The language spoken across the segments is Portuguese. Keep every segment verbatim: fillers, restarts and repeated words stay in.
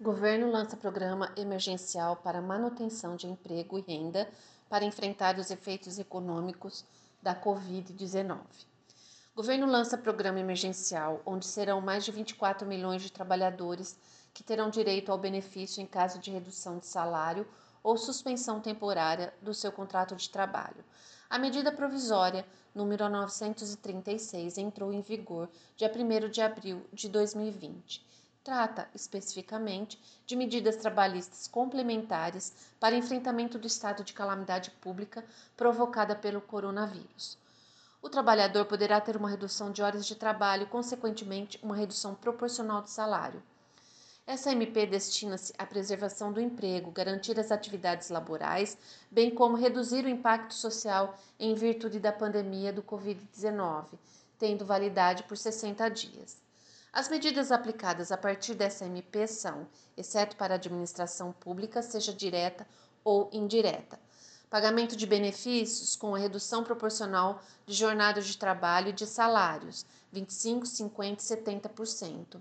Governo lança programa emergencial para manutenção de emprego e renda para enfrentar os efeitos econômicos da covid dezenove. Governo lança programa emergencial, onde serão mais de vinte e quatro milhões de trabalhadores que terão direito ao benefício em caso de redução de salário ou suspensão temporária do seu contrato de trabalho. A medida provisória número novecentos e trinta e seis entrou em vigor dia primeiro de abril de dois mil e vinte. Trata, especificamente, de medidas trabalhistas complementares para enfrentamento do estado de calamidade pública provocada pelo coronavírus. O trabalhador poderá ter uma redução de horas de trabalho e, consequentemente, uma redução proporcional do salário. Essa M P destina-se à preservação do emprego, garantir as atividades laborais, bem como reduzir o impacto social em virtude da pandemia do covid dezenove, tendo validade por sessenta dias. As medidas aplicadas a partir dessa M P são, exceto para a administração pública, seja direta ou indireta, pagamento de benefícios com a redução proporcional de jornada de trabalho e de salários, vinte e cinco, cinquenta e setenta por cento.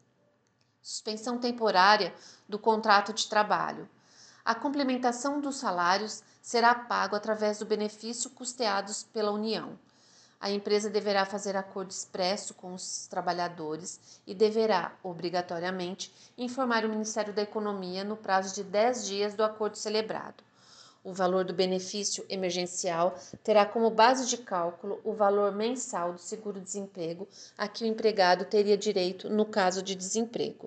Suspensão temporária do contrato de trabalho. A complementação dos salários será pago através do benefício custeados pela União. A empresa deverá fazer acordo expresso com os trabalhadores e deverá, obrigatoriamente, informar o Ministério da Economia no prazo de dez dias do acordo celebrado. O valor do benefício emergencial terá como base de cálculo o valor mensal do seguro-desemprego a que o empregado teria direito no caso de desemprego.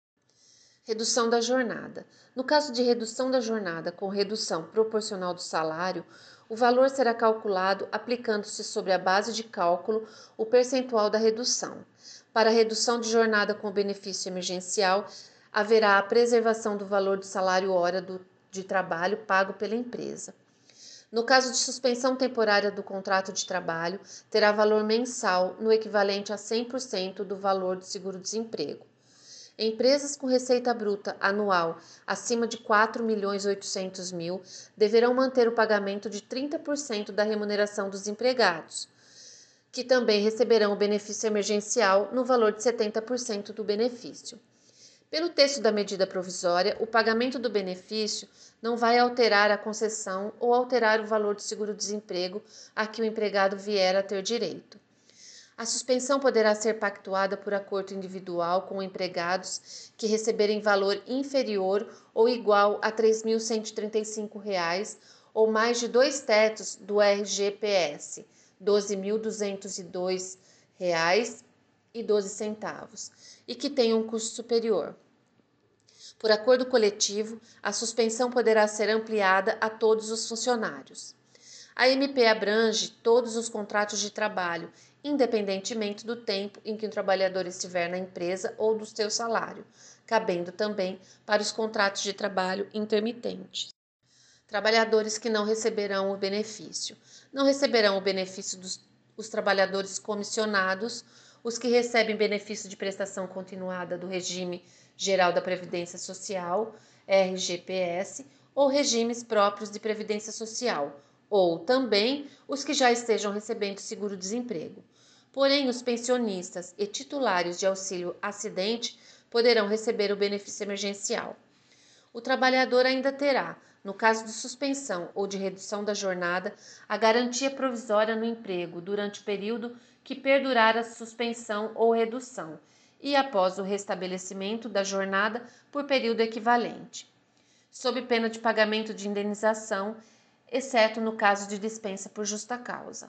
Redução da jornada. No caso de redução da jornada com redução proporcional do salário, o valor será calculado aplicando-se sobre a base de cálculo o percentual da redução. Para a redução de jornada com benefício emergencial, haverá a preservação do valor do salário hora do de trabalho pago pela empresa. No caso de suspensão temporária do contrato de trabalho, terá valor mensal no equivalente a cem por cento do valor do seguro-desemprego. Empresas com receita bruta anual acima de quatro milhões e oitocentos mil deverão manter o pagamento de trinta por cento da remuneração dos empregados, que também receberão o benefício emergencial no valor de setenta por cento do benefício. Pelo texto da medida provisória, o pagamento do benefício não vai alterar a concessão ou alterar o valor do seguro-desemprego a que o empregado vier a ter direito. A suspensão poderá ser pactuada por acordo individual com empregados que receberem valor inferior ou igual a três mil cento e trinta e cinco reais ou mais de dois tetos do R G P S, doze mil duzentos e dois reais e doze centavos, e que tenham um custo superior. Por acordo coletivo, a suspensão poderá ser ampliada a todos os funcionários. A M P abrange todos os contratos de trabalho, independentemente do tempo em que o trabalhador estiver na empresa ou do seu salário, cabendo também para os contratos de trabalho intermitentes. Trabalhadores que não receberão o benefício. Não receberão o benefício dos os trabalhadores comissionados, os que recebem benefício de prestação continuada do Regime Geral da Previdência Social, R G P S, ou regimes próprios de previdência social, ou também os que já estejam recebendo seguro-desemprego. Porém, os pensionistas e titulares de auxílio acidente poderão receber o benefício emergencial. O trabalhador ainda terá, no caso de suspensão ou de redução da jornada, a garantia provisória no emprego durante o período que perdurar a suspensão ou redução e após o restabelecimento da jornada por período equivalente, sob pena de pagamento de indenização, exceto no caso de dispensa por justa causa.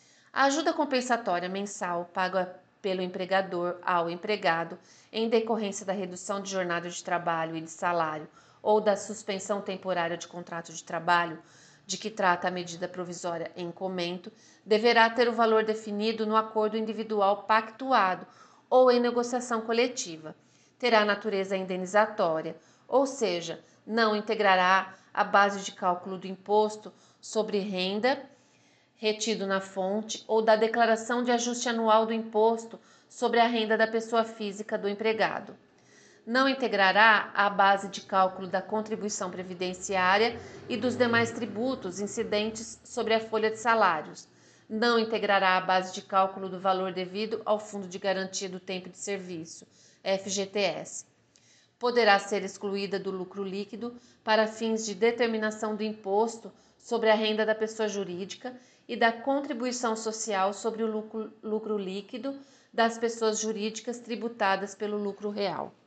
A ajuda compensatória mensal paga pelo empregador ao empregado em decorrência da redução de jornada de trabalho e de salário ou da suspensão temporária de contrato de trabalho, de que trata a medida provisória em comento, deverá ter o valor definido no acordo individual pactuado ou em negociação coletiva. Terá natureza indenizatória, ou seja, não integrará a base de cálculo do imposto sobre renda retido na fonte ou da declaração de ajuste anual do imposto sobre a renda da pessoa física do empregado. Não integrará a base de cálculo da contribuição previdenciária e dos demais tributos incidentes sobre a folha de salários. Não integrará a base de cálculo do valor devido ao Fundo de Garantia do Tempo de Serviço, F G T S. poderá ser excluída do lucro líquido para fins de determinação do imposto sobre a renda da pessoa jurídica e da contribuição social sobre o lucro, lucro líquido das pessoas jurídicas tributadas pelo lucro real.